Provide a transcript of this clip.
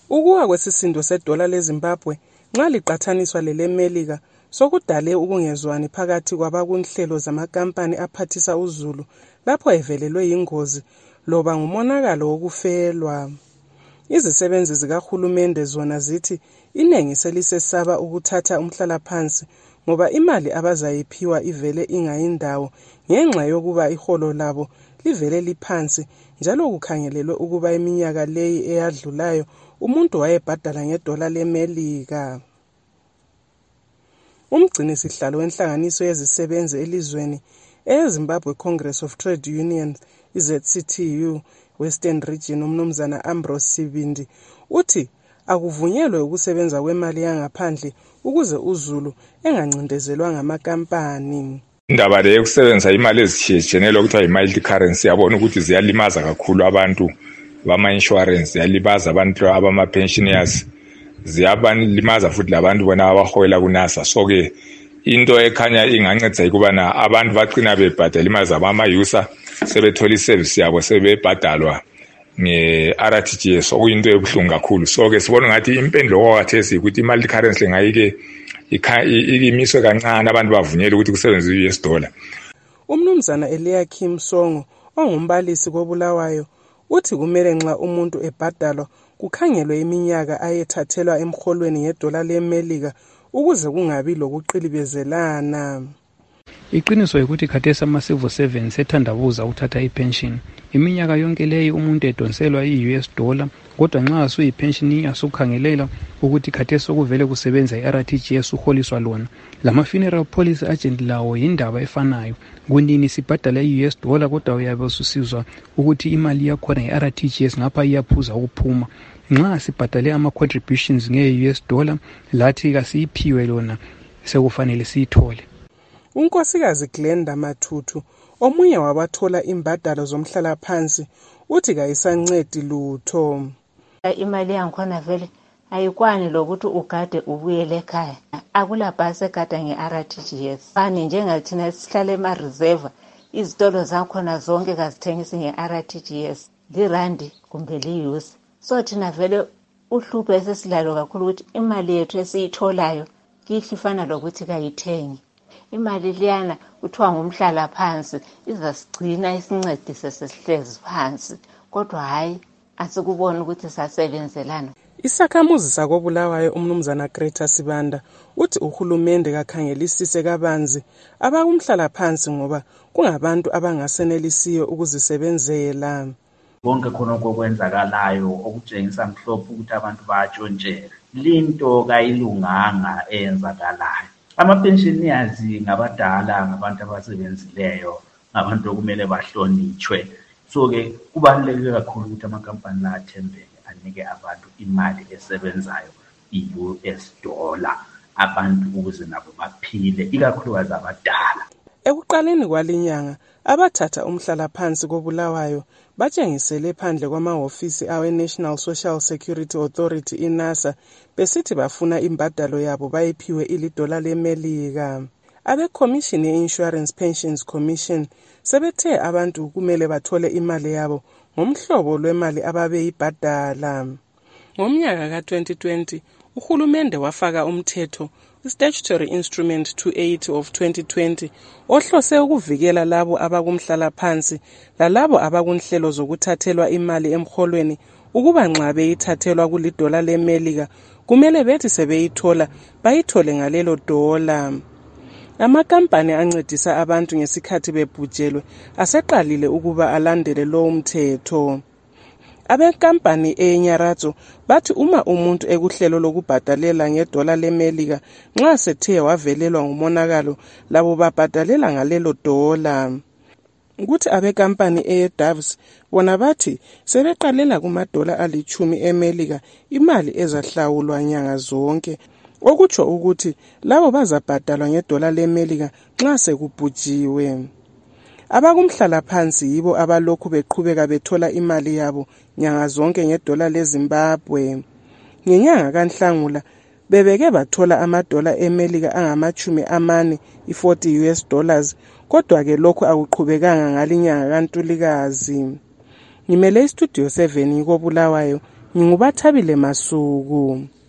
Ukuwa kwesisindo sedola leZimbabwe nxa liqathaniswa leleMelika sokudale ukungezwani phakathi kwabakunhlelo zamakampani aphathisa uzulu lapho evelelwe yingozi loba ngumonakalo wokufelwa. Izisebenzi zikahulumende zona zithi inengi selisesaba ukuthatha umhlalaphansi ngoba imali abazayiphiwa ivele ingayindawo ngenxa yokuba iholo labo livele liphansi njalo kukhangelelwe ukuba iminyaka leyi eyadlulayo umuntu wayebhadala ngedola leMelika. Umgcini sihlalo wenhlanganiso yezisebenzi elizweni eZimbabwe Congress of Trade Unions ZCTU Western Region umnumzana Ambrose Sibindi uthi akuvunyelwe ukusebenza kwemali yangaphandle ukuze uzulu engancindezelwa ngamakampani. Indaba le yokusebenzisa imali ezitshiyetshiyeneyo okuthiwa yi-multi currency yabona ukuthi ziyalimaza kakhulu abantu bama-insurance, ziyalimaza abantu abama-pensioners, ziyabalimaza futhi labantu bona abaholela kunasa. So-ke into ekhanya ingancedisa ukubana abantu bacina bebhadala imali zabo ama-user sebethola iservice yabo sebebhadalwa nge-RTGS okuyinto ebuhlungu kakhulu. So-ke sibona ngathi impendulo kwakhathesi ukuthi i-multi currency ngayike imiswe kancane abantu bavunyelwe ukuthi kusebenziswe i-US dollar. Umnumzana Eliakim Songo ongumbalisi koBulawayo uthi kumele nxa umuntu ebhadalwa kukhangelwe iminyaka ayethathelwa emholweni ngedola leMelika ukuze kungabi lokuqilibezelana. Iqiniso ukuthi khathesi ama-civil servants ethandabuza ukuthatha ipension. Iminyaka yonke leyo umuntu edonselwa i-US dollar, kodwa nxa suyi-pension asukhangelela ukuthi khathesi okuvele kusebenza i-RTGS uholiswa lona. Lama-funeral policy agent lawo yindaba efanayo. Kunini sibhadala i-US dollar kodwa uyabe ususizwa ukuthi imali yakhona i-RTGS ngapha iyaphuza ukuphuma. Nxa sibhadale ama-contributions nge-US dollar lathi kasiyiphiwe lona sekufanele siyithole. Unkosikazi Glenda Matutu omunye wabathola imbadalo zomhlalaphansi uthi kayisancedi lutho. Imali yangikhona vele ayikwani lokuthi ugade ubuyele ekhaya. Akula bhasi egada nge-RTGS. Fani njengathina sihlala ema-reserve, izitolo zakhona zonke kazithengisi nge-RTGS. Lirandi kumbe liyusi. So thina vele uhlupho esesilalo kakhulu ukuthi imali yethu esiyitholayo kihlifana lokuthi kayithengi. Imali liyana kuthiwa ngumhlala phansi izasigcina isincedise sesihlezi phansi kodwa hayi asikubona ukuthi sasebenzelana. Isakhamuzi sakoBulawayo umnumzana Greta Sibanda uthi uhulumende kakhangelisise kabanzi abakumhlala phansi ngoba kungabantu abangasenelisiyo ukuzisebenzela. Konke khona okwenzakalayo okutshengisa mhlophe ukuthi abantu bayatshontshela. Linto kayilunganga eyenzakalayo. Ama-pensioners ngabadala, ngabantu abasebenzileyo, ngabantu okumele bahlonitshwe. So-ke kubaluleke kakhulu ukuthi amakampani la athembeke anike abantu imali esebenzayo i-US dollar abantu ukuze nabo baphile, ikakhulukazi abadala. Ekuqaleni kwalinyanga abathatha umhlalaphansi koBulawayo batshengisele phandle kwamahhovisi awe-National Social Security Authority i-NASA besithi bafuna imbadalo yabo bayiphiwe ilidola leMelika. Abe-Commission ye-Insurance Pensions Commission sebethe abantu kumele bathole imali yabo ngomhlobo lwemali ababeyibhadala. Ngomnyaka ka-2020 uhulumende wafaka umthetho Statutory Instrument 280 of 2020 ohlose ukuvikela labo abakumhlala phansi lalabo abakunhlelo zokuthathelwa imali emholweni ukuba nxa beyithathelwa kulidola leMelika kumele bethi sebeyithola bayithole ngalelo dola. Amakampani ancedisa abantu ngesikhathi bebhujelwe aseqalile ukuba alandele lo umthetho. Abekampani eNyaratso bathi uma umuntu ekuhlelo lokubhadalela ngedola leMelika nxa sethe wavelelwa ngumonakalo labo babhadalela ngalelo dola. Ukuthi abekampani eDoves bona bathi sebeqalela kumadola ali-10 eMelika imali ezahlawulwa nyanga zonke okutsho ukuthi labo bazabhadalwa ngedola leMelika nxa sekubhujiwe. Abakumhlala phansi yibo abalokhu beqhubeka bethola imali yabo nyanga zonke ngedola leZimbabwe. Ngenyanga kaNhlangula bebeke bathola amadola eMelika angama-40 i-40 US dollars kodwa ke lokhu akuqhubekanga ngalinyanga kaNtulikazi. Ngimele istudio 7 koBulawayo Ngingubathabile Masuku.